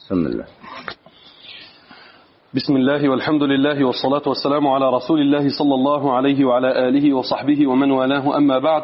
بسم الله. بسم الله والحمد لله والصلاة والسلام على رسول الله صلى الله عليه وعلى آله وصحبه ومن والاه، أما بعد،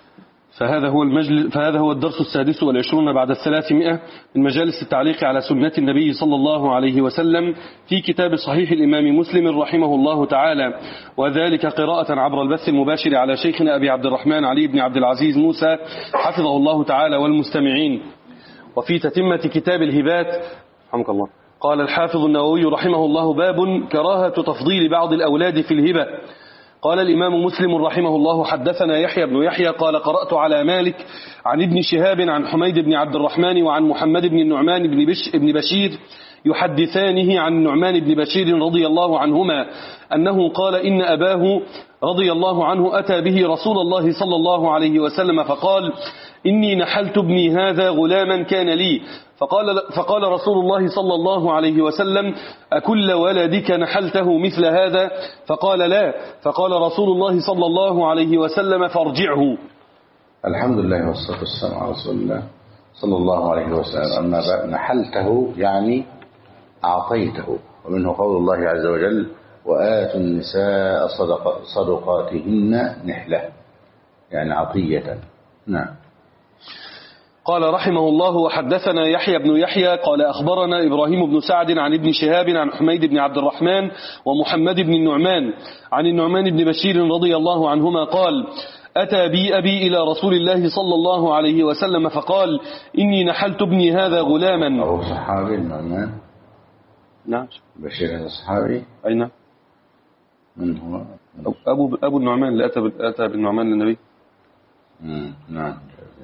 فهذا هو الدرس 26 بعد 300 من مجالس التعليق على سنة النبي صلى الله عليه وسلم في كتاب صحيح الإمام مسلم رحمه الله تعالى، وذلك قراءة عبر البث المباشر على شيخنا أبي عبد الرحمن علي بن عبد العزيز موسى حفظه الله تعالى والمستمعين. وفي تتمة كتاب الهبات رحمك الله قال الحافظ النووي رحمه الله: باب كراهة تفضيل بعض الأولاد في الهبة. قال الإمام مسلم رحمه الله: حدثنا يحيى بن يحيى قال قرأت على مالك عن ابن شهاب عن حميد بن عبد الرحمن وعن محمد بن النعمان بن بشير يحدثانه عن النعمان بن بشير رضي الله عنهما أنه قال إن أباه رضي الله عنه أتى به رسول الله صلى الله عليه وسلم فقال: إني نحلت ابني هذا غلاما كان لي، فقال رسول الله صلى الله عليه وسلم: أكل ولدك نحلته مثل هذا؟ فقال: لا. فقال رسول الله صلى الله عليه وسلم: فارجعه. الحمد لله والصلاة والسلام على رسول الله صلى الله عليه وسلم. أما بعد، نحلته يعني أعطيته، ومنه قول الله عز وجل: وآتوا النساء صدقاتهن نحلة، يعني عطية. نعم. قال رحمه الله: وحدثنا يحيى بن يحيى قال أخبرنا إبراهيم بن سعد عن ابن شهاب عن حميد بن عبد الرحمن ومحمد بن النعمان عن النعمان بن بشير رضي الله عنهما قال: أتى بي أبي إلى رسول الله صلى الله عليه وسلم فقال: إني نحلت ابني هذا غلاما. أبو صحابي النعمان؟ نعم. بشير هذا صحابي؟ أين؟ من هو؟ أبو النعمان اللي أتى بالنعمان للنبي. نعم.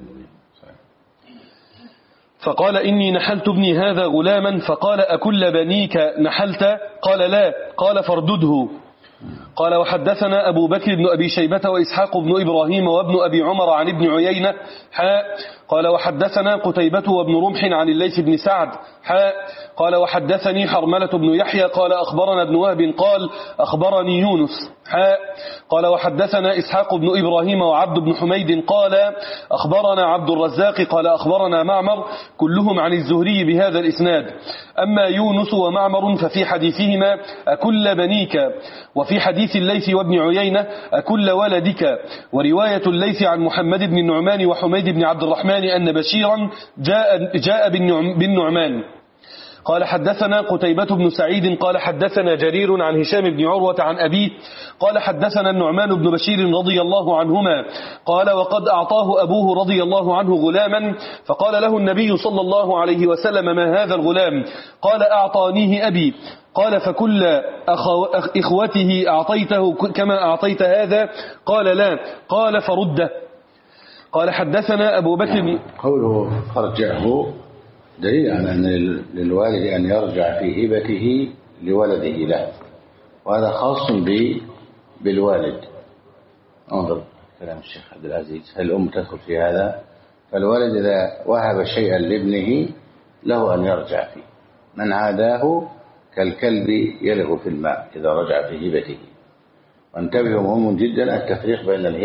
فقال: إني نحلت ابني هذا غلاما. فقال: أكل بنيك نحلت؟ قال: لا. قال: فاردده. قال: وحدثنا أبو بكر بن أبي شيبة وإسحاق بن إبراهيم وابن أبي عمر عن ابن عيينة قال: وحدثنا قتيبة وابن رمح عن الليث بن سعد قال: وحدثني حرملة بن يحيى قال أخبرنا ابن وهب قال أخبرني يونس قال: وحدثنا إسحاق بن إبراهيم وعبد بن حميد قال أخبرنا عبد الرزاق قال أخبرنا معمر كلهم عن الزهري بهذا الإسناد. أما يونس ومعمر ففي حديثهما أكل بنيك، وفي حديث الليث وابن عيينة أكل ولدك. ورواية الليث عن محمد بن النعمان وحميد بن عبد الرحمن أن بشيرا جاء بالنعمان. قال: حدثنا قتيبة بن سعيد قال حدثنا جرير عن هشام بن عروة عن أبيه قال حدثنا النعمان بن بشير رضي الله عنهما قال: وقد أعطاه أبوه رضي الله عنه غلاما، فقال له النبي صلى الله عليه وسلم: ما هذا الغلام؟ قال: أعطانيه أبي. قال: فكل إخوته أعطيته كما أعطيت هذا؟ قال: لا. قال: فرده. قال: حدثنا أبو بكر. قوله فرجعه دليل على أن للوالد أن يرجع في هبته لولده له، وهذا خاص بالوالد. انظر كلام الشيخ عبد العزيز: هل الأم تدخل في هذا؟ فالوالد إذا وهب شيئا لابنه له أن يرجع فيه. من عاداه كالكلب يلغ في الماء إذا رجع في هبته. وانتبهوا، مهم جدا التفريق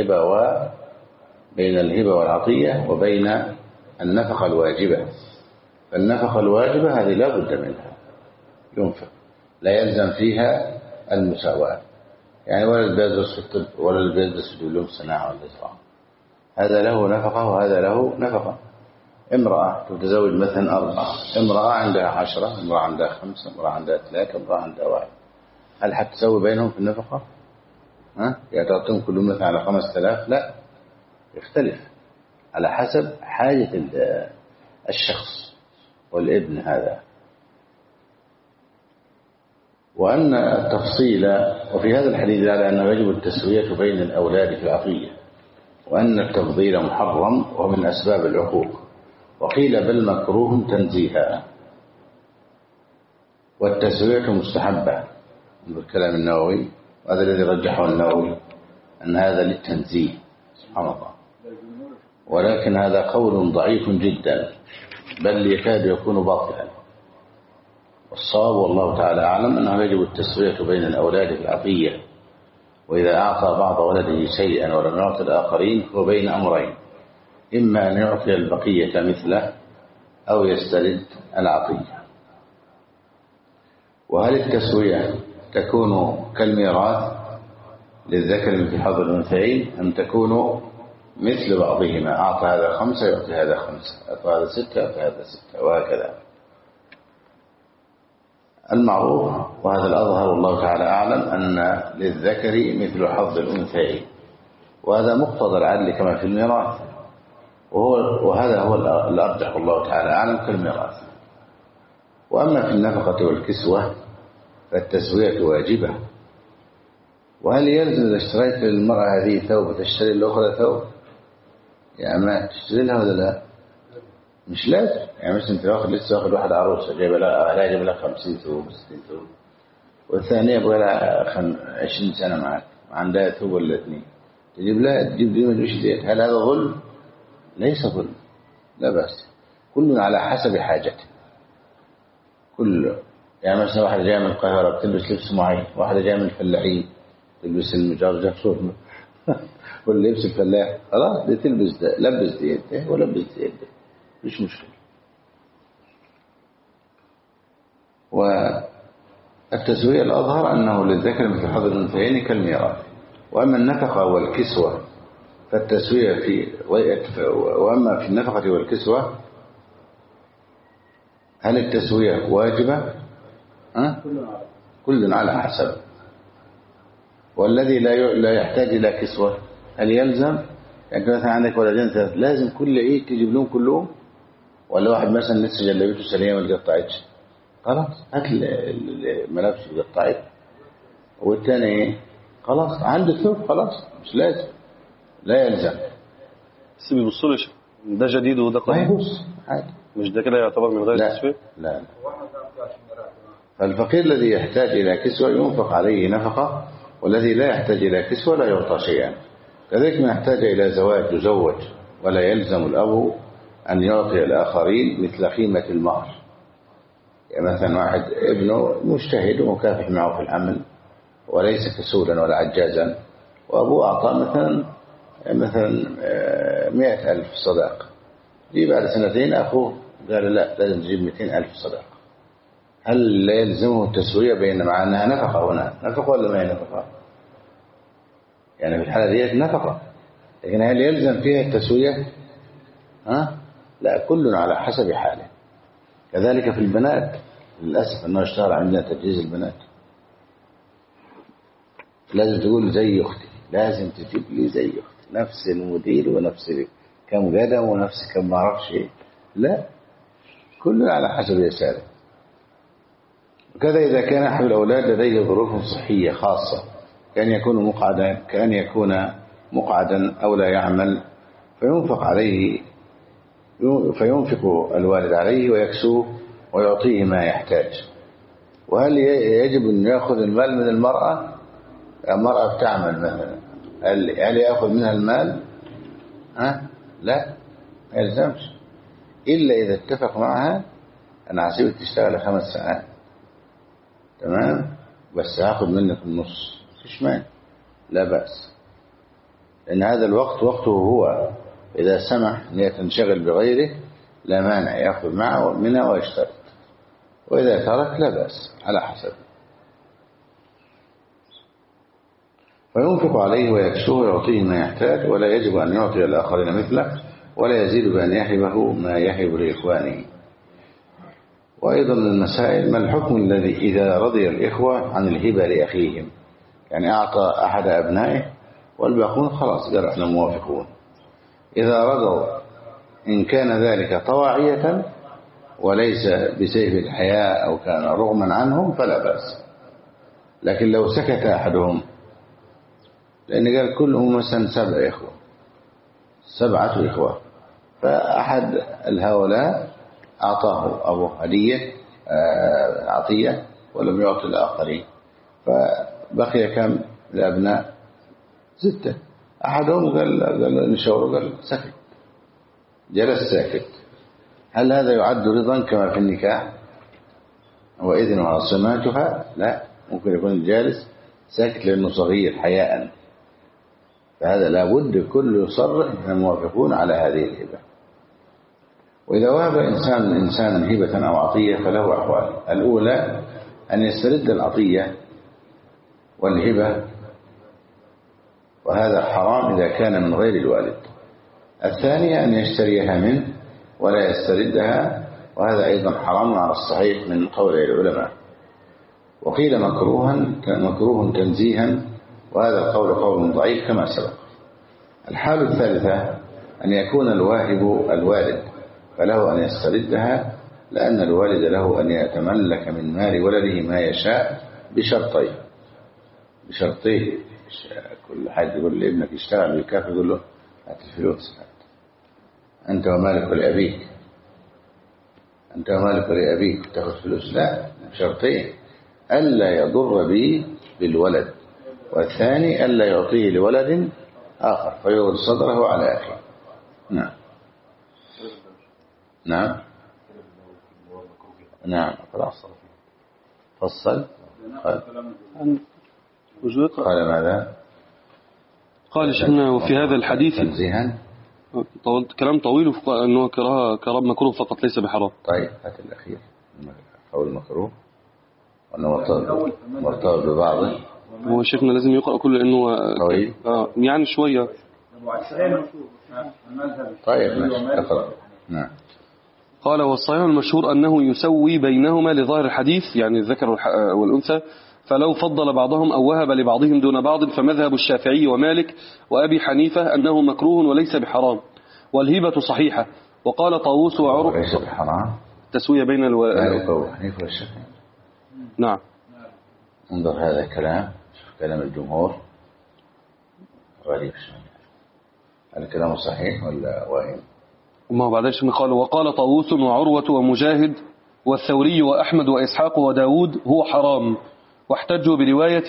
بين الهبة والعطية وبين النفقة الواجبة. فالنفقة الواجبة هذه لا بد منها، ينفق، لا يلزم فيها المساواة. يعني ولد بيدرس في الطب، ولد بيدرس في دبلوم الصناعة والزراعة، هذا له نفقة وهذا له نفقة. امرأة تتزوج مثلا 4، امرأة عندها 10، امرأة عندها 5، امرأة عندها 3، امرأة عندها 1. هل حتسوي بينهم في النفقة؟ يعني تعطيهم كل مثلا على 5000؟ لا، يختلف على حسب حاجة الشخص والابن هذا. وأن التفصيل، وفي هذا الحديث على أنه يجب التسوية بين الأولاد في العطية، وأن التفضيل محرم ومن أسباب العقوق، وقيل بل مكروه تنزيها، والتسوية مستحبة بالكلام النووي، وهذا الذي رجحه النووي أن هذا للتنزيه سبحان الله، ولكن هذا قول ضعيف جدا، بل يكاد يكون باطلا. والصواب والله تعالى أعلم أنه يجب التسوية بين الأولاد في العطية، وإذا أعطى بعض ولده شيئا ولم يعطي الآخرين هو بين أمرين: إما أن يعطي البقية مثله أو يسترد العطية. وهل التسوية تكون كالميراث للذكر في حظ الأنثيين أم تكون مثل بعضهما، أعطى هذا 5 يعطي هذا 5، أعطى هذا 6 يعطي هذا 6، وهكذا. المعروف وهذا الأظهر والله تعالى أعلم أن للذكر مثل حظ الأنثيين، وهذا مقتضى العدل كما في الميراث، وهذا هو الأرجح والله تعالى أعلم كالميراث. وأما في النفقة والكسوة فالتسوية واجبة. وهل يلزم إذا اشتريت للمرأة هذه ثوب تشتري الأخرى ثوب؟ يعني ما تشتري لها ولا لا؟ مش لازم. يعني مثلا انت لسه واخد واحدة عروسة جايبه لها 50 ثوب 60 ثوب، والثانية يبغى لها 20 سنة معك عندها ثوب ولا 2، تجيب دي ما تجيبش ديت. هل هذا ظلم؟ ليس ظلم، لا بأس. كل على حسب حاجته. كل يعني مثلا واحدة جاية من القاهرة بتلبس لبس معين، واحدة جاية من الفلاحين تلبس المجرجة واللبس الفلاح، خلاص دي تلبس ده، لبس ديت ولبس ديت، مش مشكلة. والتسوية الأظهر أنه للذكر مثل حظ الأنثيين كالميراث. وأما النفقة والكسوة فالتسوية وأما في النفقة والكسوة هل التسوية واجبة؟ كل على حسب. والذي لا يحتاج إلى كسوة هل يلزم؟ يعني مثلا عندك ولدين ثلاث، لازم كل عيد تجيب لهم كلهم؟ ولا واحد مثلا لسه جلبته سليمة ما اتقطعتش، خلاص هات الملابس اللي اتقطعت، والثاني خلاص عنده ثوب خلاص مش لازم، لا يلزم. بس بيبصوا ده جديد وده قديم، عادي. مش ده كده يعتبر من غير تسوية؟ لا. فالفقير الذي يحتاج إلى كسوة ينفق عليه نفقة، والذي لا يحتاج إلى كسوة لا يعطى شيئا. كذلك من يحتاج إلى زواج يزوج، ولا يلزم الأب أن يعطي الآخرين مثل قيمة المهر. يعني مثلا واحد ابنه مجتهد ومكافح معه في العمل وليس كسولا ولا عجازا، وأبوه أعطاه مثلا 100,000 صداق، دي بعد 2 أخوه قال لا لازم تجيب 200,000 صداق. هل لا يلزمه التسوية بين مع أنها نفقة هنا نفقة ولا ما هي نفقة؟ يعني في الحالة دي نفقة، لكن هل يلزم فيها التسوية؟ لا، كل على حسب حاله. كذلك في البنات، للأسف أنه اشتهر عندنا تجهيز البنات، لازم تقول زي أختي، لازم تجيب لي زي أختي، نفس المدير ونفس كم قدم ونفس كم ما أعرفش إيه. لا، كل على حسب يساره. وكذا إذا كان أحد الأولاد لديه ظروف صحية خاصة، كأن يكون مقعدا أو لا يعمل، فينفق الوالد عليه ويكسوه ويعطيه ما يحتاج. وهل يجب أن يأخذ المال من المرأة؟ المرأة بتعمل مثلا، هل يأخذ منها المال؟ لا، ما يلزمش، إلا إذا اتفق معها أنا هسيبك تشتغل 5 ساعات، تمام، بس هاخد منك النص، مفيش مانع، لا بأس. لأن هذا الوقت وقته هو، إذا سمح أن هي تنشغل بغيره لا مانع، يأخذ معه منها ويشترط، وإذا ترك لا بأس، على حسب. فينفق عليه ويكسوه ويعطيه ما يحتاج، ولا يجب أن يعطي الآخرين مثله، ولا يزيد بأن يحبه ما يحب لإخوانه. وأيضا من المسائل ما الحكم الذي إذا رضي الإخوة عن الهبة لأخيهم، يعني أعطى أحد أبنائه والباقون خلاص قال احنا موافقون، إذا رضوا إن كان ذلك طواعية وليس بسيف الحياء أو كان رغما عنهم فلا بأس. لكن لو سكت أحدهم، لأن قال كلهم مثلا 7 إخوة، فأحد هؤلاء أعطاه أبوه هدية عطية ولم يعطي الآخرين، فبقي كم الأبناء؟ 6. أحدهم قال نشاور، قال سكت، جلس ساكت. هل هذا يعد رضا كما في النكاح وإذن وعصماتها؟ لا، ممكن يكون الجالس ساكت لأنه صغير حياء، فهذا لابد كل يصرح أنهم موافقون على هذه الهبة. وإذا وهب إنسان هبة أو عطية فله أحوال. الأولى أن يسترد العطية والهبة، وهذا حرام إذا كان من غير الوالد. الثانية أن يشتريها منه ولا يستردها، وهذا أيضا حرام على الصحيح من قول العلماء. وقيل مكروه تنزيها، وهذا القول قول ضعيف كما سبق. الحال الثالثة أن يكون الواهب الوالد، فله أن يستردها، لأن الوالد له أن يتملك من مال ولده ما يشاء بشرطين. كل حد يقول لابنك اشتغل بالكاف، يقول له هات الفلوس، أنت ومالك لأبيك، أنت ومالك لأبيك تأخذ فلوس، لا، بشرطين: ألا يضر بي بالولد، والثاني ألا يعطيه لولد آخر فيغض صدره على أخيه. نعم نعم نعم. خلاص فصل. قال ماذا؟ قال شيخنا وفي هذا الحديث تنزيها كلام طويل أنه كراهة مكروه فقط ليس بحرام. طيب هات الأخير، قول مكروه وأنه مرتبط ببعضه. هو شيخنا لازم يقرأ كله لأنه طويل يعني شوية. طيب ماشي اقرأ. نعم. قال والصحيح المشهور أنه يسوي بينهما لظاهر الحديث، يعني الذكر والأنثى، فلو فضل بعضهم أو وهب لبعضهم دون بعض، فمذهب الشافعي ومالك وأبي حنيفة أنه مكروه وليس بحرام، والهبة صحيحة. وقال طاووس وعروة ليس بحرام، تسوية بين مالك وأبي حنيفة والشافعي. نعم. انظر هذا كلام الجمهور غريب شوية. الكلام صحيح ولا واهم؟ وما بعدش قال وقال طاووس وعروة ومجاهد والثوري وأحمد وإسحاق وداود هو حرام، واحتجوا برواية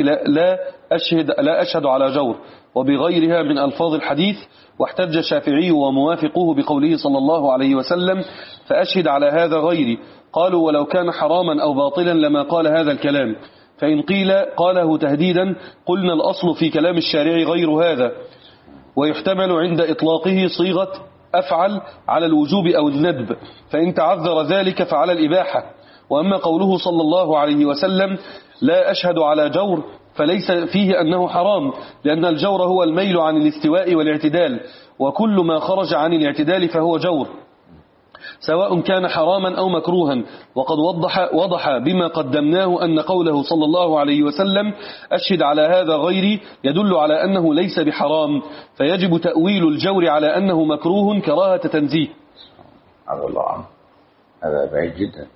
لا أشهد على جور وبغيرها من ألفاظ الحديث. واحتج الشافعي وموافقوه بقوله صلى الله عليه وسلم فأشهد على هذا غيري. قالوا ولو كان حراما أو باطلا لما قال هذا الكلام، فإن قيل قاله تهديدا قلنا الأصل في كلام الشارع غير هذا، ويحتمل عند إطلاقه صيغة أفعل على الوجوب أو الندب، فإن تعذر ذلك فعلى الإباحة. وأما قوله صلى الله عليه وسلم لا أشهد على جور فليس فيه أنه حرام، لأن الجور هو الميل عن الاستواء والاعتدال، وكل ما خرج عن الاعتدال فهو جور سواء كان حراما أو مكروها. وقد وضح بما قدمناه أن قوله صلى الله عليه وسلم أشهد على هذا غيري يدل على أنه ليس بحرام، فيجب تأويل الجور على أنه مكروه كراهة تنزيه. عبد الله عنه هذا بعيد جدا،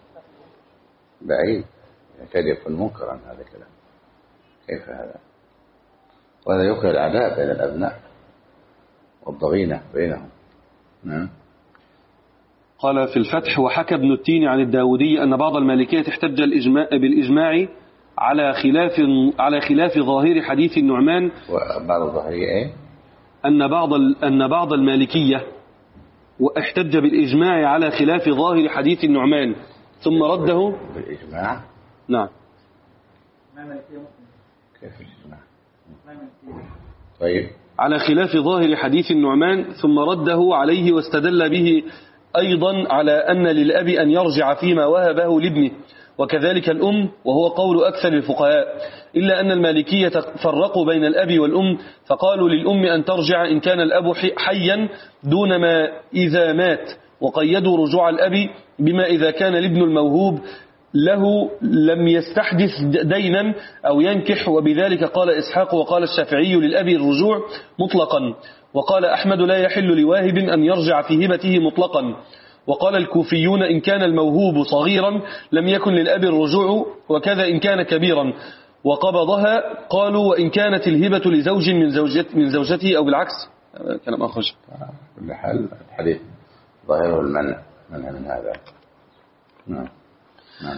بعيد، يكاد يكون منكرا هذا الكلام. كيف هذا؟ وهذا يوقع العداء بين الأبناء والضغينة بينهم. نعم. قال في الفتح وحكى ابن التين عن الداودي أن بعض المالكية احتج بالإجماع على خلاف ظاهر حديث النعمان. وبعض الظاهرية إيه؟ أن بعض المالكية واحتج بالإجماع على خلاف ظاهر حديث النعمان ثم رده بالإجماع. نعم. كيف الإجماع؟ طيب. على خلاف ظاهر حديث النعمان ثم رده عليه واستدل به أيضا على أن للأب أن يرجع فيما وهبه لابنه، وكذلك الأم، وهو قول أكثر الفقهاء، إلا أن المالكية فرقوا بين الأب والأم، فقالوا للأم أن ترجع إن كان الأب حيا دون ما إذا مات، وقيدوا رجوع الأب بما إذا كان الابن الموهوب له لم يستحدث دينا أو ينكح. وبذلك قال إسحاق وقال الشافعي للأب الرجوع مطلقا، وقال أحمد لا يحل لواهب أن يرجع في هبته مطلقا. وقال الكوفيون إن كان الموهوب صغيرا لم يكن للأب الرجوع، وكذا إن كان كبيرا وقبضها. قالوا وإن كانت الهبة لزوج من زوجته أو بالعكس. كلام أخرج. كل حال الحديث ظاهره المنع من هذا. نعم. نعم.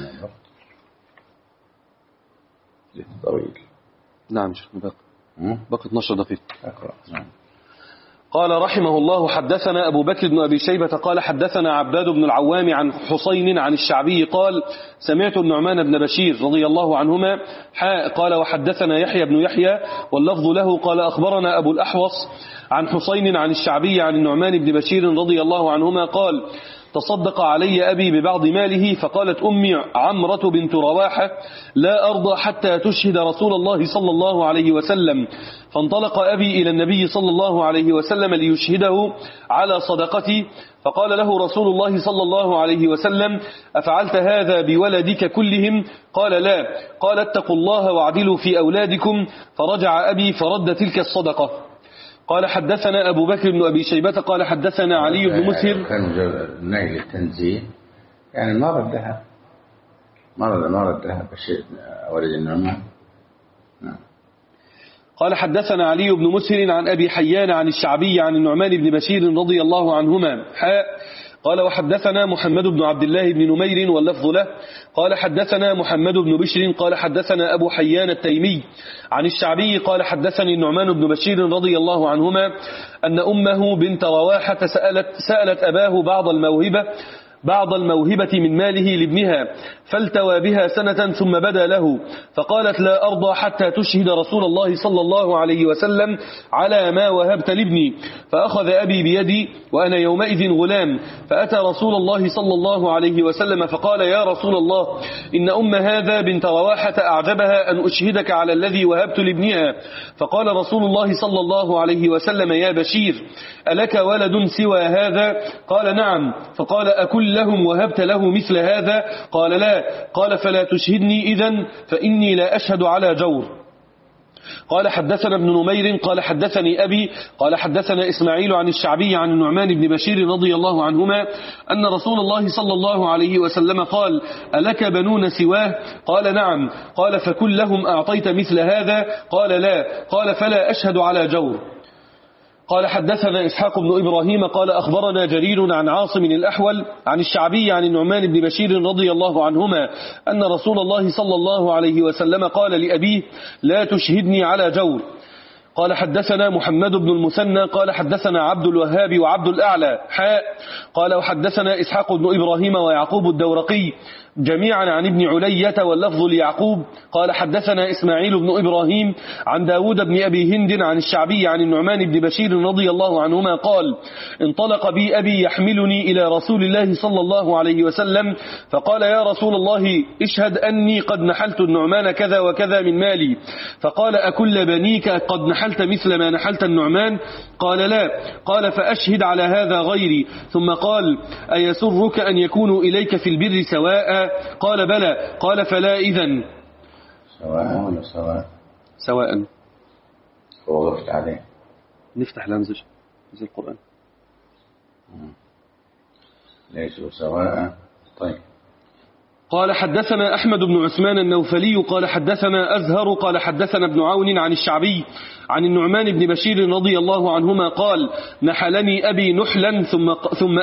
طويل. نعم. بقي 12 دقيقة. أقرأ. نعم. قال رحمه الله حدثنا أبو بكر بن أبي شيبة قال حدثنا عباد بن العوام عن حسين عن الشعبي قال سمعت النعمان بن بشير رضي الله عنهما قال وحدثنا يحيى بن يحيى واللفظ له قال أخبرنا أبو الأحوص عن حسين عن الشعبي عن النعمان بن بشير رضي الله عنهما قال تصدق علي أبي ببعض ماله. فقالت أمي عمرة بنت رواحة لا أرضى حتى تشهد رسول الله صلى الله عليه وسلم. فانطلق أبي إلى النبي صلى الله عليه وسلم ليشهده على صدقتي. فقال له رسول الله صلى الله عليه وسلم أفعلت هذا بولدك كلهم؟ قال لا. قال اتقوا الله واعدلوا في أولادكم. فرجع أبي فرد تلك الصدقة. قال حدثنا أبو بكر بن أبي شيبة قال حدثنا علي بن مسهر. كان نيل التنزيه يعني ما ردها بشيء ولد النعمان. قال حدثنا علي بن مسهر عن أبي حيان عن الشعبي عن النعمان بن بشير رضي الله عنهما قال وحدثنا محمد بن عبد الله بن نمير واللفظ له قال حدثنا محمد بن بشر قال حدثنا أبو حيان التيمي عن الشعبي قال حدثني النعمان بن بشير رضي الله عنهما أن أمه بنت رواحة سألت أباه بعض الموهبة من ماله لابنها فالتوى بها سنة ثم بدا له. فقالت لا أرضى حتى تشهد رسول الله صلى الله عليه وسلم على ما وهبت لابني. فأخذ أبي بيدي وأنا يومئذ غلام فأتى رسول الله صلى الله عليه وسلم فقال يا رسول الله إن أم هذا بنت رواحة أعجبها أن أشهدك على الذي وهبت لابنها. فقال رسول الله صلى الله عليه وسلم يا بشير ألك ولد سوى هذا؟ قال نعم. فقال أكل لهم وهبت له مثل هذا؟ قال لا. قال فلا تشهدني إذن فإني لا أشهد على جور. قال حدثنا ابن نمير قال حدثني أبي قال حدثنا إسماعيل عن الشعبي عن النعمان بن بشير رضي الله عنهما أن رسول الله صلى الله عليه وسلم قال ألك بنون سواه؟ قال نعم. قال فكل لهم أعطيت مثل هذا؟ قال لا. قال فلا أشهد على جور. قال حدثنا إسحاق بن إبراهيم قال أخبرنا جرير عن عاصم الأحول عن الشعبي عن النعمان بن بشير رضي الله عنهما أن رسول الله صلى الله عليه وسلم قال لأبيه لا تشهدني على جور. قال حدثنا محمد بن المثنى قال حدثنا عبد الوهاب وعبد الأعلى قال وحدثنا إسحاق بن إبراهيم ويعقوب الدورقي جميعا عن ابن علية واللفظ ليعقوب. قال حدثنا إسماعيل بن إبراهيم عن داود بن أبي هند عن الشعبي عن النعمان بن بشير رضي الله عنهما قال انطلق بي أبي يحملني إلى رسول الله صلى الله عليه وسلم فقال يا رسول الله اشهد أني قد نحلت النعمان كذا وكذا من مالي. فقال أكل بنيك قد نحلت مثل ما نحلت النعمان؟ قال لا. قال فأشهد على هذا غيري. ثم قال أيسرك أن يكونوا إليك في البر سواء؟ قال بلى. قال فلا إذن. سواء ولا سواء وقفت عليه نفتح لمزج زي القرآن ليسوا سواء. طيب. قال حدثنا أحمد بن عثمان النوفلي قال حدثنا أزهر قال حدثنا ابن عون عن الشعبي عن النعمان بن بشير رضي الله عنهما قال نحلني أبي نحلا ثم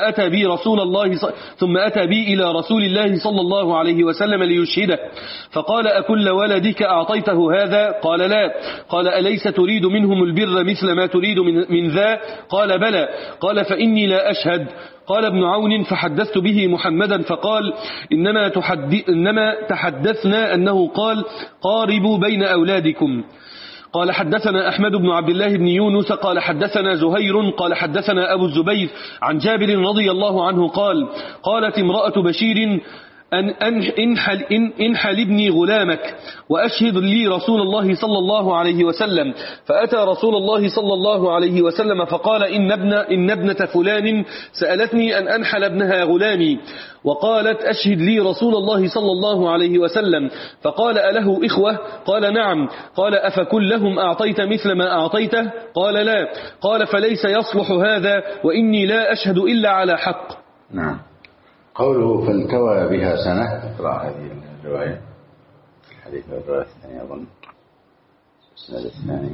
أتى بي إلى رسول الله صلى الله عليه وسلم ليشهده. فقال أكل ولدك أعطيته هذا؟ قال لا. قال أليس تريد منهم البر مثل ما تريد من ذا؟ قال بلى. قال فإني لا أشهد. قال ابن عون فحدثت به محمدا فقال إنما تحدثنا أنه قال قاربوا بين أولادكم. قال حدثنا أحمد بن عبد الله بن يونس قال حدثنا زهير قال حدثنا أبو الزبير عن جابر رضي الله عنه قال قالت امرأة بشير انحل ابني غلامك وأشهد لي رسول الله صلى الله عليه وسلم. فأتى رسول الله صلى الله عليه وسلم فقال إن ابنة فلان سألتني أن أنحل ابنها غلامي وقالت أشهد لي رسول الله صلى الله عليه وسلم. فقال أله إخوة؟ قال نعم. قال أفكلهم أعطيت مثل ما أعطيته؟ قال لا. قال فليس يصلح هذا وإني لا أشهد إلا على حق. نعم. قوله فالتوى بها سنة. اقرأ هذه الرواية الحديث الرواية الثانية أظن السند الثاني.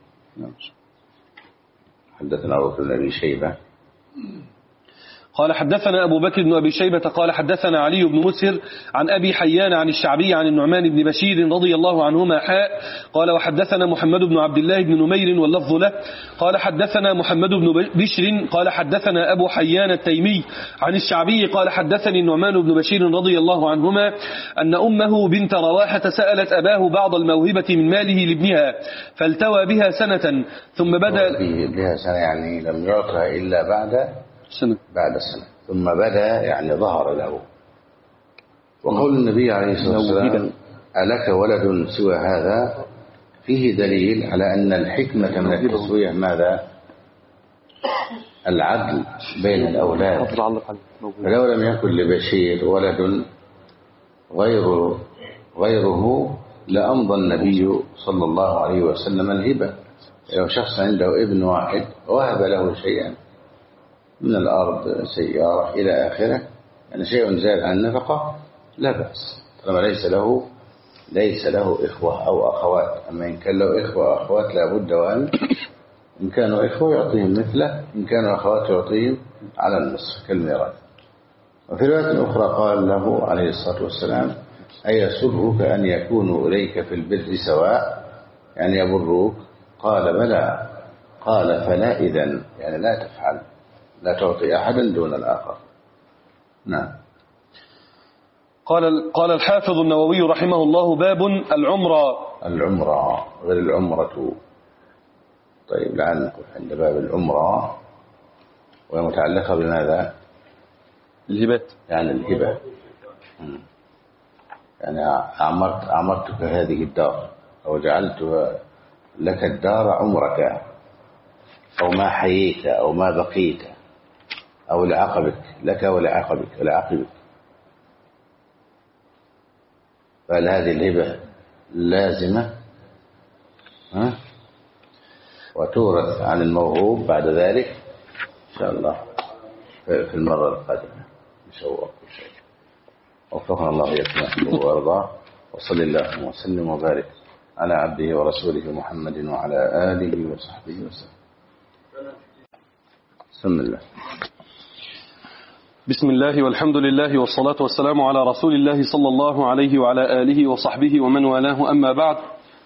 حدثنا أبو بكر بن أبي شيبة قال حدثنا أبو بكر بن أبي شيبة قال حدثنا علي بن مسهر عن أبي حيان عن الشعبي عن النعمان بن بشير رضي الله عنهما قال وحدثنا محمد بن عبد الله بن نمير واللفظ له قال حدثنا محمد بن بشر قال حدثنا أبو حيان التيمي عن الشعبي قال حدثني النعمان بن بشير رضي الله عنهما أن أمه بنت رواحة سألت أباه بعض الموهبة من ماله لابنها فالتوى بها سنة ثم بدأ بها سنة يعني لم يعطها إلا بعد سنة. ثم بدا يعني ظهر له. وقول النبي عليه الصلاة والسلام ألك ولد سوى هذا فيه دليل على أن الحكمة من التسوية ماذا؟ العدل بين الأولاد. فلو لم يكن لبشير ولد غيره لأمضى النبي صلى الله عليه وسلم الهبة. لو شخص عنده ابن واحد وهب له شيئا من الأرض، سيارة إلى آخره، يعني شيء زاد عن النفقة لا بأس، طالما ليس له إخوة أو أخوات. أما إن كان له إخوة أو أخوات لا بد وأن إن كانوا إخوة يعطيهم مثله، إن كانوا أخوات يعطيهم على النصف كالميراث. وفي رواية أخرى قال له عليه الصلاة والسلام أيسرك أن يكونوا إليك في البر سواء، يعني يبروك؟ قال بلى. قال فلا إذن، يعني لا تفعل، لا تعطي أحدا دون الآخر. نعم. قال الحافظ النووي رحمه الله: باب العمرة غير العمرة. طيب لعل نقول عند باب العمرة وهي متعلقة بماذا؟ الهبات، يعني الهبة. يعني أعمرتك هذه الدار أو جعلت لك الدار عمرك، أو ما حييت أو ما بقيت أو لعقبك، لك ولعقبك. فهل هذه الهبة لازمة وتورث عن الموهوب بعد ذلك إن شاء الله في المرة القادمة نشوق شيء. وفقنا الله يكون وارضاه. وصل الله وسلم وبارك على عبده ورسوله محمد وعلى آله وصحبه وسلم. بسم الله. بسم الله والحمد لله والصلاة والسلام على رسول الله صلى الله عليه وعلى آله وصحبه ومن والاه، أما بعد،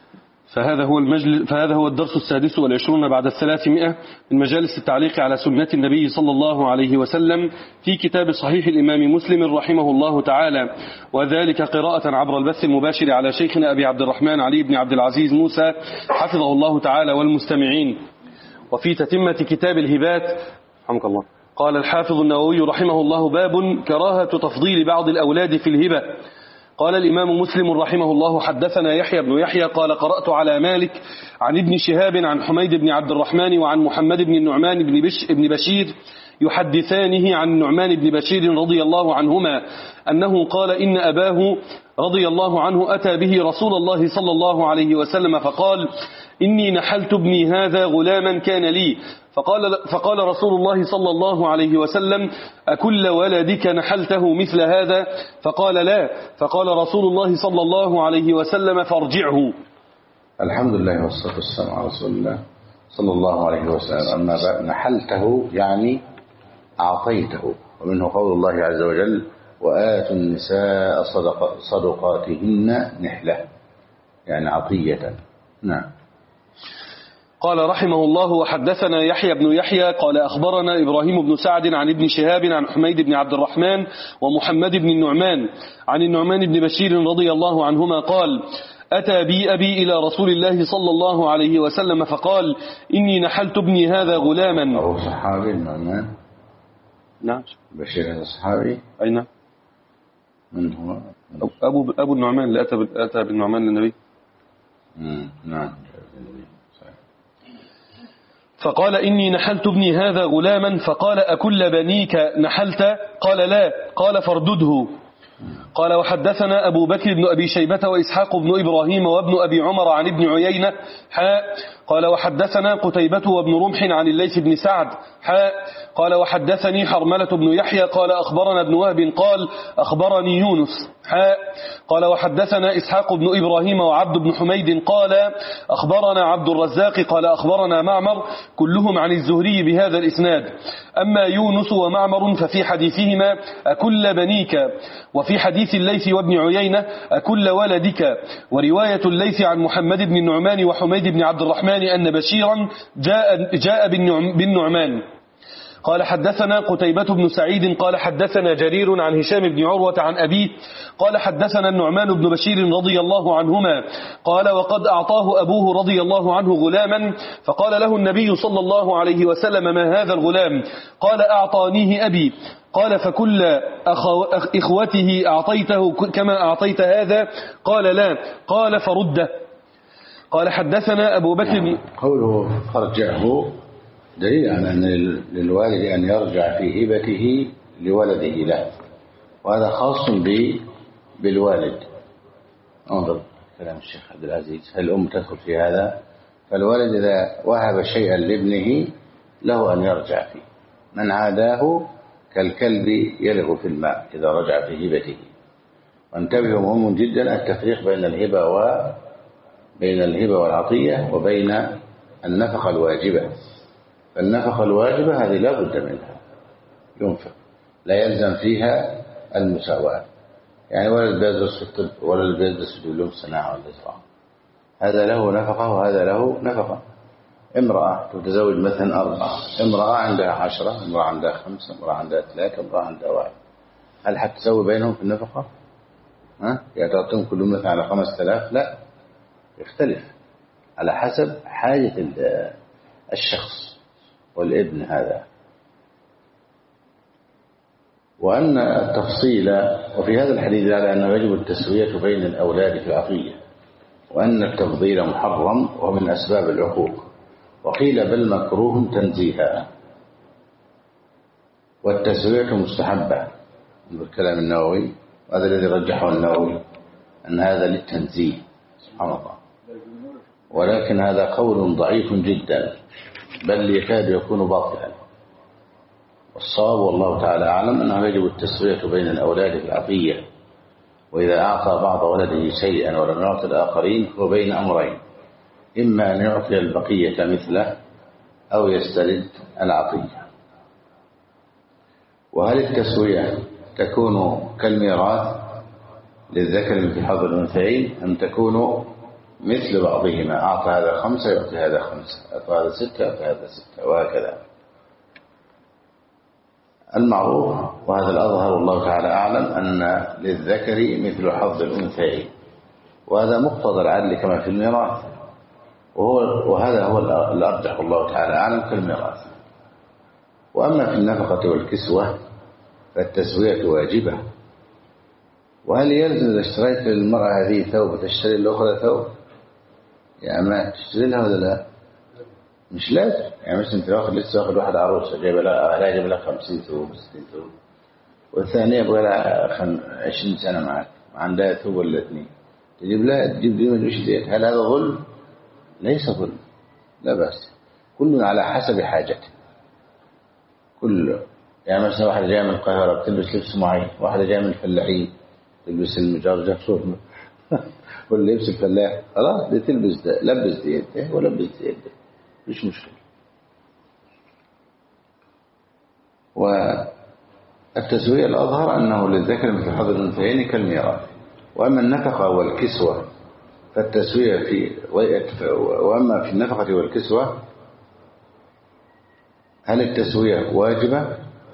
فهذا هو الدرس 26 بعد 300 من مجالس التعليق على سنة النبي صلى الله عليه وسلم في كتاب صحيح الإمام مسلم رحمه الله تعالى، وذلك قراءة عبر البث المباشر على شيخنا أبي عبد الرحمن علي بن عبد العزيز موسى حفظه الله تعالى والمستمعين. وفي تتمة كتاب الهبات رحمك الله قال الحافظ النووي رحمه الله: باب كراهة تفضيل بعض الأولاد في الهبة. قال الإمام مسلم رحمه الله: حدثنا يحيى بن يحيى قال قرأت على مالك عن ابن شهاب عن حميد بن عبد الرحمن وعن محمد بن النعمان بن بشير يحدثانه عن النعمان بن بشير رضي الله عنهما أنه قال إن أباه رضي الله عنه أتى به رسول الله صلى الله عليه وسلم فقال: إني نحلت ابني هذا غلاما كان لي. فقال رسول الله صلى الله عليه وسلم: أكل ولدك نحلته مثل هذا؟ فقال: لا. فقال رسول الله صلى الله عليه وسلم: فارجعه. الحمد لله والصلاة والسلام على رسول الله صلى الله عليه وسلم. أما نحلته يعني أعطيته، ومنه قول الله عز وجل: وآتوا النساء صدقاتهن نحلة، يعني عطية. نعم. قال رحمه الله: وحدثنا يحيى بن يحيى قال أخبرنا إبراهيم بن سعد عن ابن شهاب عن حميد بن عبد الرحمن ومحمد بن النعمان عن النعمان بن بشير رضي الله عنهما قال: أتى بي أبي إلى رسول الله صلى الله عليه وسلم فقال: إني نحلت ابني هذا غلاما. أبو صحابي النعمان؟ نعم. بشير هذا صحابي؟ أين؟ من هو؟ أبو النعمان اللي أتى بالنعمان للنبي. نعم. فقال: إني نحلت ابني هذا غلاما. فقال: أكل بنيك نحلت؟ قال: لا. قال: فاردده. قال: وحدثنا أبو بكر بن أبي شيبة وإسحاق بن إبراهيم وابن أبي عمر عن ابن عيينة قال: وحدثنا قتيبة وابن رمح عن الليث بن سعد قال: وحدثني حرملة بن يحيى قال: أخبرنا ابن وهب قال: أخبرني يونس قال: وحدثنا إسحاق بن إبراهيم وعبد بن حميد قال: أخبرنا عبد الرزاق قال: أخبرنا معمر، كلهم عن الزهري بهذا الإسناد. أما يونس ومعمر ففي حديثهما أكل بنيك، وفي حديث الليث وابن عيينة أكل ولدك. ورواية الليث عن محمد بن النعمان وحميد بن عبد الرحمن أن بشيرا جاء بالنعمان. قال: حدثنا قتيبة بن سعيد قال: حدثنا جرير عن هشام بن عروة عن أبيه قال: حدثنا النعمان بن بشير رضي الله عنهما قال: وقد أعطاه أبوه رضي الله عنه غلاما، فقال له النبي صلى الله عليه وسلم: ما هذا الغلام؟ قال: أعطانيه أبي. قال فكل إخوته أعطيته كما أعطيت هذا؟ قال لا. قال فرده. قال حدثنا أبو بكر قوله فرجعه دليل على أن للوالد أن يرجع في هبته لولده له، وهذا خاص بالوالد. انظر كلام الشيخ عبد العزيز، هل الأم تدخل في هذا؟ فالوالد إذا وهب شيئا لابنه له أن يرجع فيه. من عاداه كالكلب يلغ في الماء إذا رجع في هبته. وانتبهوا مهم جدا التفريق بين الهبة والعطية وبين النفقة الواجبة. فالنفقة الواجبة هذه لا بد منها، ينفق، لا يلزم فيها المساواة. يعني ولد بيدرس في الطب ولد بيدرس في علوم الصناعة والزراعة، هذا له نفقة وهذا له نفقة. امرأة تتزوج مثلا 4، امرأة عندها 10، امرأة عندها 5، امرأة عندها 3، امرأة عندها 1. هل حتسوي بينهم في النفقة؟ يعني تعطيهم كلهم مثلا على 5000؟ لا، يختلف على حسب حاجة الشخص والابن هذا. وأن التفصيل، وفي هذا الحديث على أنه يجب التسوية بين الأولاد في العطية، وأن التفضيل محرم ومن أسباب العقوق، وقيل بل مكروه تنزيها، والتسوية مستحبة بالكلام النووي، وهذا الذي رجحه النووي أن هذا للتنزيه سبحان الله، ولكن هذا قول ضعيف جدا بل يكاد يكون باطلا. والصواب والله تعالى أعلم أنه يجب التسوية بين الأولاد في العطية، وإذا أعطى بعض ولده شيئا ولم يعطي الآخرين هو بين أمرين، إما أن يعطي البقية مثله أو يسترد العطية. وهل التسوية تكون كالميراث للذكر مثل حظ الأنثيين أم تكون مثل بعضهما؟ أعطى هذا 5 يعطي هذا 5، أعطى هذا 6 يعطي هذا 6، وهكذا. المعروف وهذا الأظهر والله تعالى أعلم أن للذكر مثل حظ الأنثيين، وهذا مقتضى العدل كما في الميراث، وهذا هو الأرجح والله تعالى أعلم كالميراث. وأما في النفقة والكسوة فالتسوية واجبة. وهل يلزم إذا اشتريت للمرأة هذه ثوب تشتري الأخرى ثوب؟ يعني ما تشتري لها ولا لا؟ مش لازم. يعني مثلا انت لسه واخد واحد عروسه جايبه لها 50 ثوب 60 ثوب، والثانيه يبغى لها 20 سنه معك عندها ثوب ولا 2، تجيب دي ما تجيبش ديت. هل هذا ظلم؟ ليس ظلم، لا بأس، كل على حسب حاجته. كل يعني مثلا واحده جايه من القاهره بتلبس لبس معين، واحده جايه من الفلاحين تلبس المجرجر شوف واللي لبس الفلاح خلاص دي تلبس ده، لبس ديت ولبس ديت، مش مشكلة. والتسوية الأظهر أنه للذكر مثل حظ الأنثيين كالميراث. وأما النفقة والكسوة فالتسوية وأما في النفقة والكسوة هل التسوية واجبة؟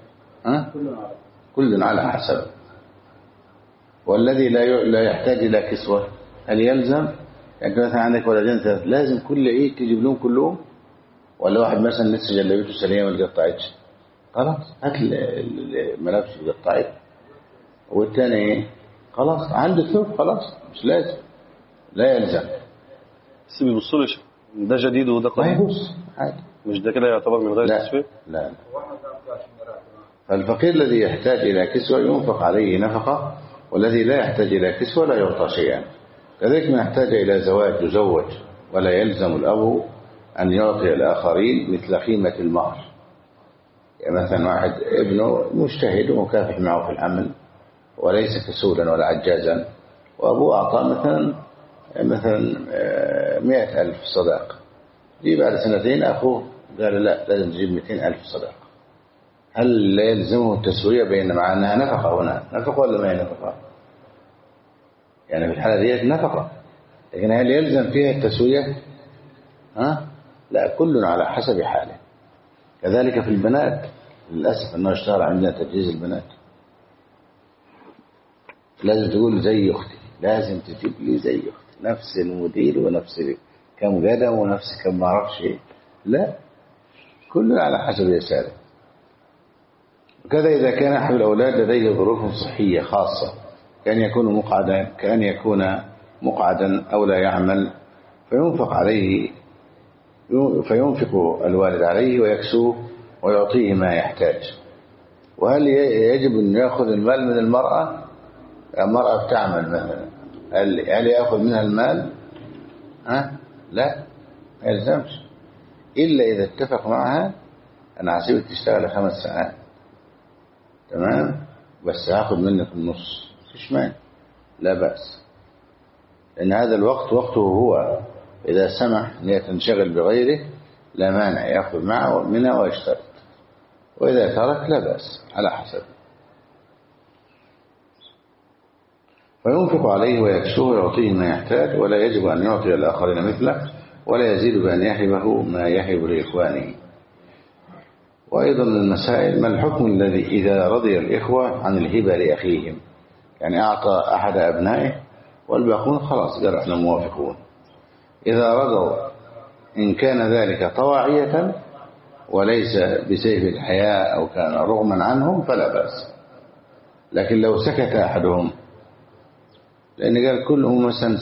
كل على حسب. والذي لا يحتاج إلى كسوة هل يلزم؟ يعني مثلا عندك ولدين ثلاث لازم كل عيد تجيب لهم كلهم؟ ولا واحد مثلا لسه جلبته سليمه ما اتقطعتش، خلاص هات الملابس اللي اتقطعت، والثاني خلاص عنده ثوب خلاص مش لازم، لا يلزم. بس بيبصوا ده جديد وده قديم، عادي، مش ده كده يعتبر من غير تسوية؟ لا. فالفقير الذي يحتاج إلى كسوة ينفق عليه نفقة، والذي لا يحتاج إلى كسوة لا يعطى شيئا. كذلك من يحتاج إلى زواج يزوج، ولا يلزم الأب أن يعطي الآخرين مثل قيمة المهر. يعني مثلا واحد ابنه مجتهد ومكافح معه في العمل وليس كسولا ولا عجازا، وأبوه أعطاه مثلا 100,000 صداق، دي بعد 2 أخوه قال لا لازم تجيب 200,000 صداق. هل لا يلزمه التسوية بين مع أنها نفقة هنا نفقة ولا ما هي نفقة؟ يعني في الحالة دي نفقة، لكن هل يلزم فيها التسوية؟ لا، كل على حسب حاله. كذلك في البنات للأسف أنه اشتهر عندنا تجهيز البنات، لازم تقول زي أختي، لازم تجيب لي زي أختي، نفس المدير ونفس كم قدم ونفس كم معرفش ايه. لا، كل على حسب يساره. وكذا إذا كان أحد الأولاد لديه ظروف صحية خاصة كأن يكون مقعدا أو لا يعمل فينفق الوالد عليه ويكسوه ويعطيه ما يحتاج. وهل يجب أن يأخذ المال من المرأة؟ المرأة بتعمل مثلا، هل يأخذ منها المال؟ لا، ما يلزمش، إلا إذا اتفق معها أنا هسيبك تشتغل 5 ساعات، تمام، بس هاخد منك النص، مفيش مانع، لا بأس، لأن هذا الوقت وقته هو، إذا سمح أن هي تنشغل بغيره لا مانع، يأخذ معه منها ويشترط، وإذا ترك لا بأس على حسب. فينفق عليه ويكسوه ويعطيه ما يحتاج، ولا يجب أن يعطي الآخرين مثله، ولا يزيد بأن يحبه ما يحب لإخوانه. وأيضا من المسائل ما الحكم الذي إذا رضي الإخوة عن الهبة لأخيهم، يعني أعطى أحد أبنائه والباقون خلاص قال احنا موافقون، إذا رضوا إن كان ذلك طواعية وليس بسيف الحياء أو كان رغما عنهم فلا بأس. لكن لو سكت أحدهم، لأن قال كلهم مثلا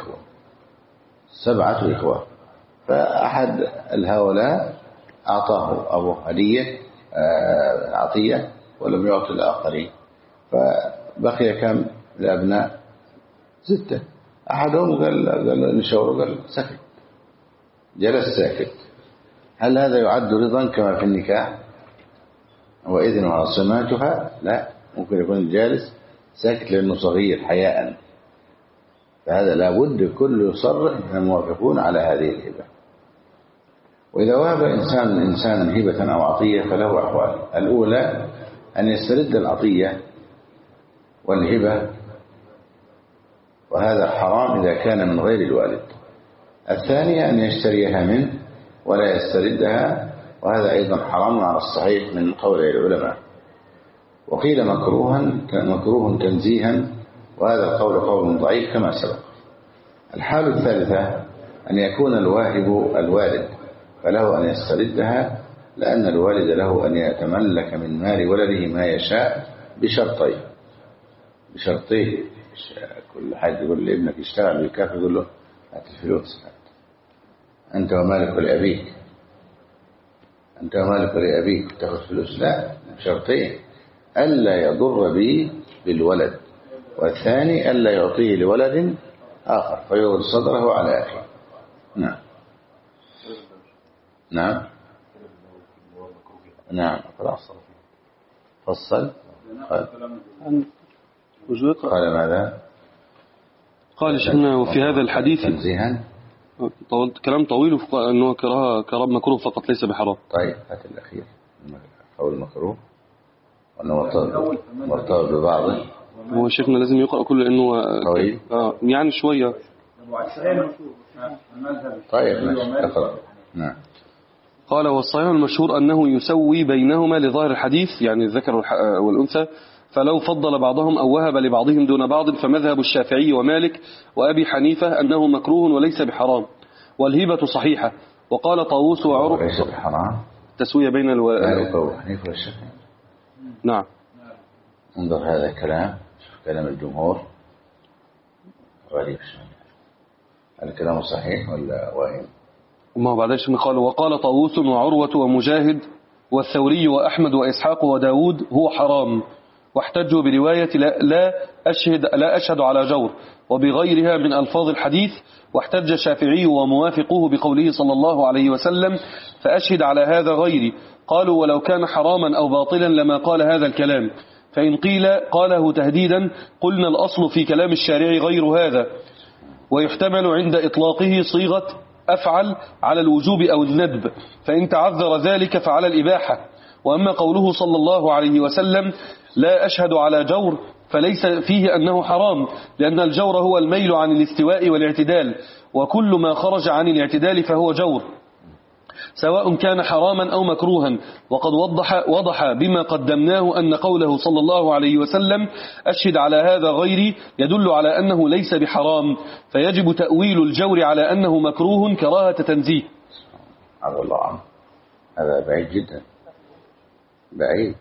7 إخوة، فأحد هؤلاء أعطاه أبوه هدية عطية ولم يعطي الآخرين، فبقي كم الأبناء؟ 6. أحدهم قال نشاور، قال سكت، جلس ساكت، هل هذا يعد رضا كما في النكاح وإذن وعصماتها؟ لا، ممكن يكون الجالس ساكت لأنه صغير حياء، فهذا لابد كل يصرح أنهم موافقون على هذه الهبة. وإذا وهب إنسان هبة أو عطية فله أحوال، الأولى أن يسترد العطية والهبة، وهذا حرام إذا كان من غير الوالد. الثانية أن يشتريها منه ولا يستردها، وهذا أيضا حرام على الصحيح من قول العلماء. وقيل مكروه تنزيها، وهذا القول قول ضعيف كما سبق. الحال الثالثة أن يكون الواهب الوالد، فله أن يستردها، لأن الوالد له أن يتملك من مال ولده ما يشاء بشرطين. كل حد يقول لابنك اشتغل بالكاف، يقول له هات الفلوس، أنت ومالك لأبيك تأخذ فلوس، لا، بشرطين: ألا يضر به بالولد، والثاني ألا يعطيه لولد آخر فيغض صدره على أخيه. نعم خلاص فصل. قال ماذا؟ قال شيخنا وفي هذا الحديث تنزيها كلام طويل أنه كرام مكروه فقط ليس بحرام. طيب هات الأخير، قول مكروه وأنه مرتبط ببعضه. هو شيخنا لازم يقرأ كله لأنه طويل يعني شوية. طيب ماشي اقرأ. نعم. قال والصحيح المشهور أنه يسوي بينهما لظاهر الحديث، يعني الذكر والأنثى، فلو فضل بعضهم أو وهب لبعضهم دون بعض، فمذهب الشافعي ومالك وأبي حنيفة أنه مكروه وليس بحرام، والهبة صحيحة. وقال طاووس وعروة ليس بحرام، تسوية بين مالك وأبي حنيفة والشافعي. نعم. انظر هذا كلام الجمهور غريب شوية، الكلام صحيح ولا واهم؟ ما بعدش قال وقال طاووس وعروة ومجاهد والثوري وأحمد وإسحاق وداود هو حرام، واحتجوا برواية لا أشهد على جور وبغيرها من ألفاظ الحديث. واحتج الشافعي وموافقوه بقوله صلى الله عليه وسلم فأشهد على هذا غيري. قالوا ولو كان حراما أو باطلا لما قال هذا الكلام، فإن قيل قاله تهديدا قلنا الأصل في كلام الشارع غير هذا، ويحتمل عند إطلاقه صيغة أفعل على الوجوب أو الندب، فإن تعذر ذلك فعلى الإباحة. وأما قوله صلى الله عليه وسلم لا أشهد على جور فليس فيه أنه حرام، لأن الجور هو الميل عن الاستواء والاعتدال، وكل ما خرج عن الاعتدال فهو جور سواء كان حراما أو مكروها. وقد وضح بما قدمناه أن قوله صلى الله عليه وسلم أشهد على هذا غيري يدل على أنه ليس بحرام، فيجب تأويل الجور على أنه مكروه كراهة تنزيه. عبد الله عنه هذا بعيد جدا، بعيد،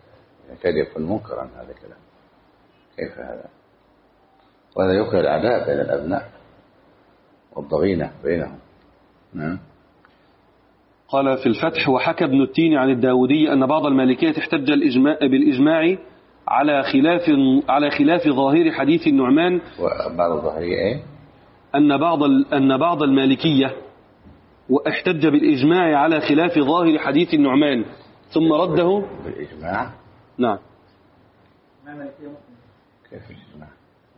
يكاد يكون منكرا هذا الكلام. كيف هذا؟ وهذا يوقع العداء بين الأبناء والضغينة بينهم. نعم. قال في الفتح: وحكى ابن التين عن الداودي أن بعض المالكية احتج بالإجماع على خلاف ظاهر حديث النعمان. وبعض الظاهرية إيه؟ أن بعض المالكية واحتج بالإجماع على خلاف ظاهر حديث النعمان ثم رده بالإجماع. نعم. كيف الإجماع؟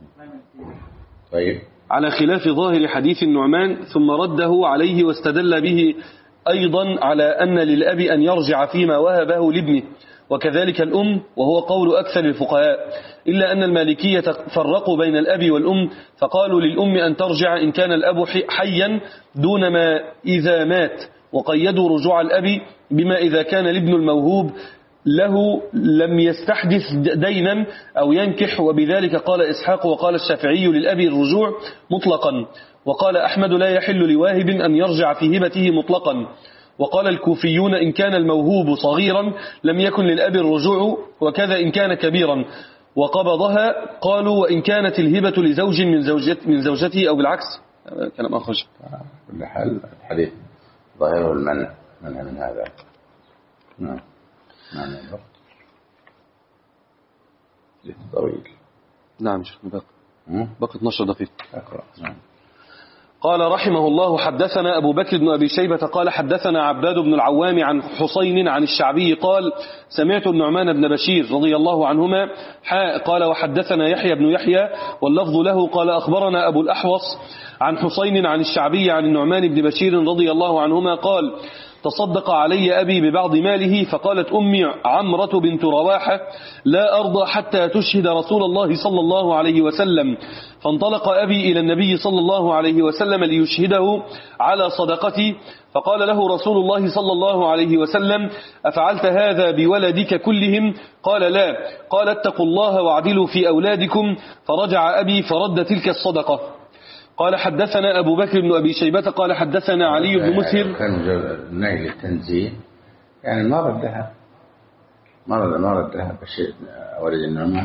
طيب. على خلاف ظاهر حديث النعمان ثم رده عليه واستدل به أيضا على أن للأب أن يرجع فيما وهبه لابنه وكذلك الأم، وهو قول أكثر الفقهاء، إلا أن المالكية فرقوا بين الأب والأم فقالوا للأم أن ترجع إن كان الأب حيا دون ما إذا مات، وقيدوا رجوع الأب بما إذا كان الابن الموهوب له لم يستحدث دينا أو ينكح، وبذلك قال إسحاق وقال الشافعي للأب الرجوع مطلقا، وقال أحمد لا يحل لواهب أن يرجع في هبته مطلقا، وقال الكوفيون إن كان الموهوب صغيرا لم يكن للأب الرجوع، وكذا إن كان كبيرا وقبضها، قالوا وإن كانت الهبة لزوج من زوجته أو بالعكس. كلام أخرج. كل حال الحديث ظاهره المنع من هذا. نعم. نعم. طويل. نعم. بقي 12 دقيقة. أقرأ. نعم. قال رحمه الله: حدثنا أبو بكر بن أبي شيبة قال حدثنا عباد بن العوام عن حسين عن الشعبي قال سمعت النعمان بن بشير رضي الله عنهما قال وحدثنا يحيى بن يحيى واللفظ له قال أخبرنا أبو الأحوص عن حسين عن الشعبي عن النعمان بن بشير رضي الله عنهما قال تصدق علي أبي ببعض ماله، فقالت أمي عمرة بنت رواحة لا أرضى حتى تشهد رسول الله صلى الله عليه وسلم، فانطلق أبي إلى النبي صلى الله عليه وسلم ليشهده على صدقتي، فقال له رسول الله صلى الله عليه وسلم أفعلت هذا بولدك كلهم؟ قال لا. قال اتقوا الله واعدلوا في أولادكم، فرجع أبي فرد تلك الصدقة. قال حدثنا أبو بكر بن أبي شيبة قال حدثنا علي بن مسهر. كان نيل التنزيه يعني ما ردها بشيء ولد النعمان.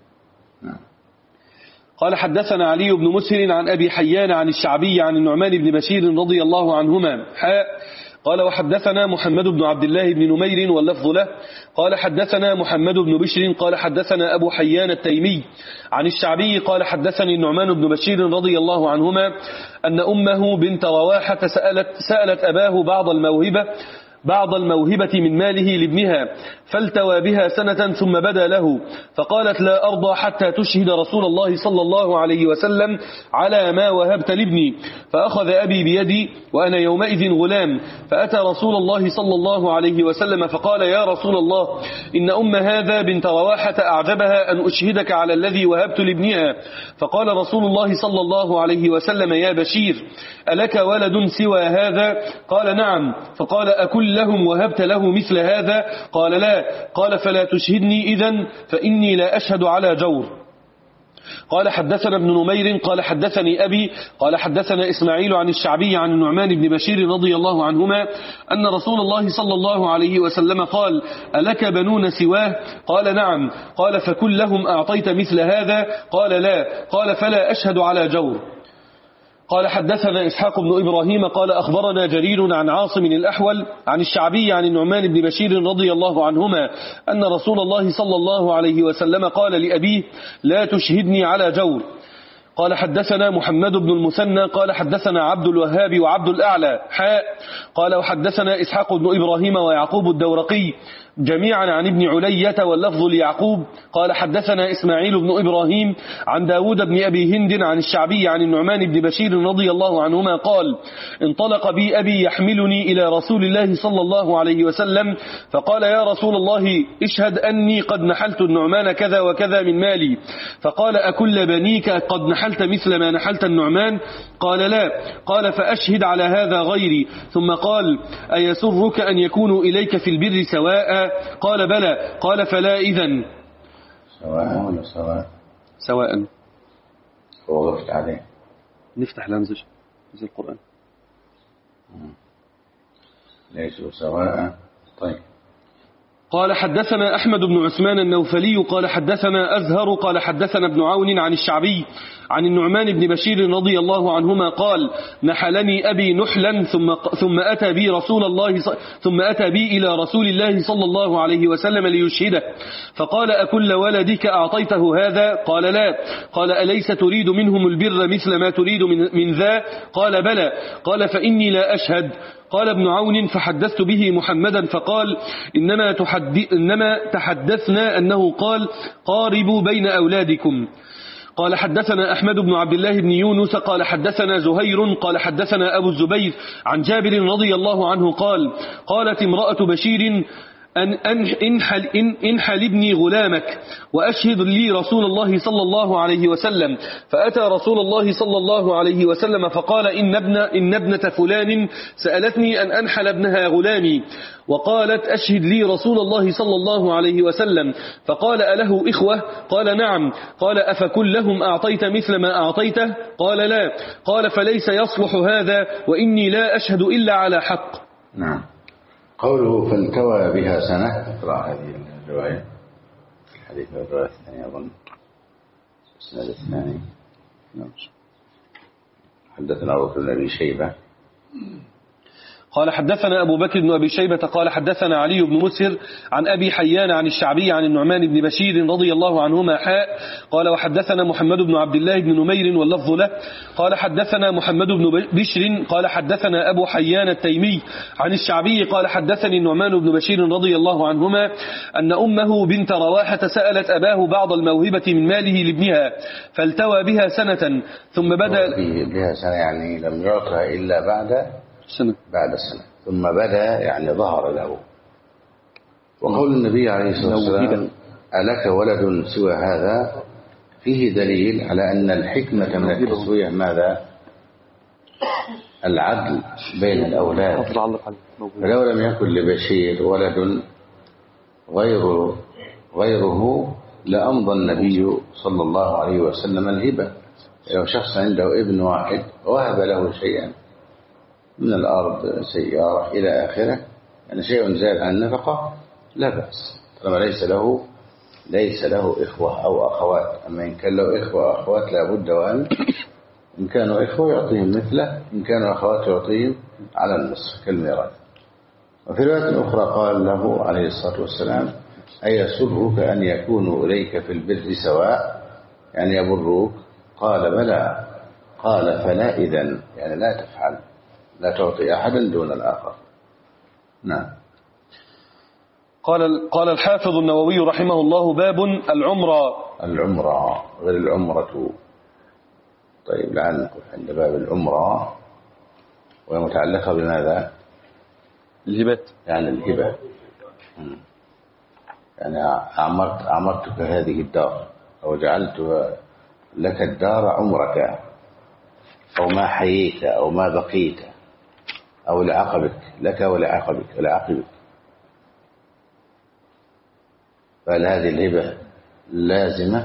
قال حدثنا علي بن مسهر عن أبي حيان عن الشعبي عن النعمان بن بشير رضي الله عنهما قال وحدثنا محمد بن عبد الله بن نمير واللفظ له قال حدثنا محمد بن بشر قال حدثنا أبو حيان التيمي عن الشعبي قال حدثني النعمان بن بشير رضي الله عنهما أن أمه بنت رواحة سألت أباه بعض الموهبة من ماله لابنها، فالتوى بها سنة ثم بدا له، فقالت لا أرضى حتى تشهد رسول الله صلى الله عليه وسلم على ما وهبت لابني، فأخذ أبي بيدي وأنا يومئذ غلام، فأتى رسول الله صلى الله عليه وسلم فقال يا رسول الله إن أم هذا بنت رواحة أعجبها أن أشهدك على الذي وهبت لابنها، فقال رسول الله صلى الله عليه وسلم يا بشير ألك ولد سوى هذا؟ قال نعم. فقال أكل لهم وهبت له مثل هذا؟ قال لا. قال فلا تشهدني إذن فإني لا أشهد على جور. قال حدثنا ابن نمير قال حدثني أبي قال حدثنا إسماعيل عن الشعبي عن النعمان بن بشير رضي الله عنهما أن رسول الله صلى الله عليه وسلم قال ألك بنون سواه؟ قال نعم. قال فكل لهم أعطيت مثل هذا؟ قال لا. قال فلا أشهد على جور. قال حدثنا إسحاق بن إبراهيم قال أخبرنا جرير عن عاصم الأحول عن الشعبي عن النعمان بن بشير رضي الله عنهما أن رسول الله صلى الله عليه وسلم قال لأبيه لا تشهدني على جور. قال حدثنا محمد بن المثنى قال حدثنا عبد الوهاب وعبد الأعلى قال وحدثنا إسحاق بن إبراهيم ويعقوب الدورقي جميعا عن ابن علية واللفظ ليعقوب قال حدثنا إسماعيل بن إبراهيم عن داود بن أبي هند عن الشعبي عن النعمان بن بشير رضي الله عنهما قال انطلق بي أبي يحملني إلى رسول الله صلى الله عليه وسلم فقال يا رسول الله اشهد أني قد نحلت النعمان كذا وكذا من مالي، فقال أكل بنيك قد نحلت مثل ما نحلت النعمان؟ قال لا. قال فأشهد على هذا غيري، ثم قال أيسرك أن يكونوا إليك في البر سواء؟ قال بلى. قال فلا إذن. سواء ولا سواء وقفت عليه نفتح لمزج زي القرآن ليسوا سواء. طيب قال حدثنا أحمد بن عثمان النوفلي قال حدثنا أزهر قال حدثنا ابن عون عن الشعبي عن النعمان بن بشير رضي الله عنهما قال نحلني أبي نحلا ثم أتى بي إلى رسول الله صلى الله عليه وسلم ليشهده فقال أكل ولدك أعطيته هذا؟ قال لا. قال أليس تريد منهم البر مثل ما تريد من ذا؟ قال بلى. قال فإني لا أشهد. قال ابن عون فحدثت به محمدا فقال إنما تحدثنا أنه قال قاربوا بين أولادكم. قال حدثنا أحمد بن عبد الله بن يونس قال حدثنا زهير قال حدثنا أبو الزبير عن جابر رضي الله عنه قال قالت امرأة بشير انحل ابني غلامك وأشهد لي رسول الله صلى الله عليه وسلم. فأتى رسول الله صلى الله عليه وسلم فقال إن ابنة فلان سألتني أن أنحل ابنها غلامي وقالت أشهد لي رسول الله صلى الله عليه وسلم. فقال أله إخوة؟ قال نعم. قال أفكلهم أعطيت مثل ما أعطيته؟ قال لا. قال فليس يصلح هذا وإني لا أشهد إلا على حق. نعم. قوله فالتوى بها سنة، اقرأ هذه الرواية الحديث الرواية الثانية أظن السند الثاني. حدثنا أبو بكر بن أبي شيبة قال حدثنا أبو بكر بن أبي شيبة قال حدثنا علي بن مسهر عن أبي حيان عن الشعبي عن النعمان بن بشير رضي الله عنهما قال وحدثنا محمد بن عبد الله بن نمير واللفظ له قال حدثنا محمد بن بشر قال حدثنا أبو حيان التيمي عن الشعبي قال حدثني النعمان بن بشير رضي الله عنهما أن أمه بنت رواحة سألت أباه بعض الموهبة من ماله لابنها فالتوى بها سنة ثم بدأ بها سنة يعني لم يعطها إلا بعد سنة ثم بدأ يعني ظهر له. وقول النبي عليه الصلاة والسلام ألك ولد سوى هذا فيه دليل على أن الحكمة من التسوية ماذا؟ العدل بين الأولاد. فلو لم يكن لبشير ولد غيره لأمضى النبي صلى الله عليه وسلم الهبة. لو شخص عنده ابن واحد وهب له شيئا من الأرض سيارة إلى آخره يعني شيء زاد عن النفقة لا بأس طالما ليس له إخوة أو أخوات. أما إن كان له إخوة أو أخوات لا بد وأن إن كانوا إخوة يعطيهم مثله إن كانوا أخوات يعطيهم على النصف كالميراث. وفي رواية أخرى قال له عليه الصلاة والسلام أيسرك أن يكونوا إليك في البر سواء يعني يبروك؟ قال بلى. قال فلا إذن يعني لا تفعل لا تعطي أحدا دون الآخر. نعم. قال الحافظ النووي رحمه الله باب العمرة غير العمرة. طيب لعل نقول عند باب العمرة ومتعلقة بماذا؟ الهبات يعني الهبة يعني أعمرتك هذه الدار أو جعلت لك الدار عمرك أو ما حييت أو ما بقيت أو لعقبك لك ولعقبك. فهل هذه الهبة لازمة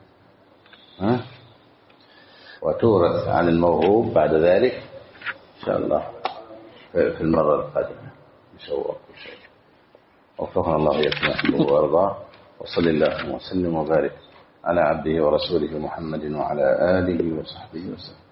وتورث عن الموهوب بعد ذلك إن شاء الله في المرة القادمة نشوق شيء. وفقنا الله يكون وارضاه. وصل الله وسلم وبارك على عبده ورسوله محمد وعلى آله وصحبه وسلم.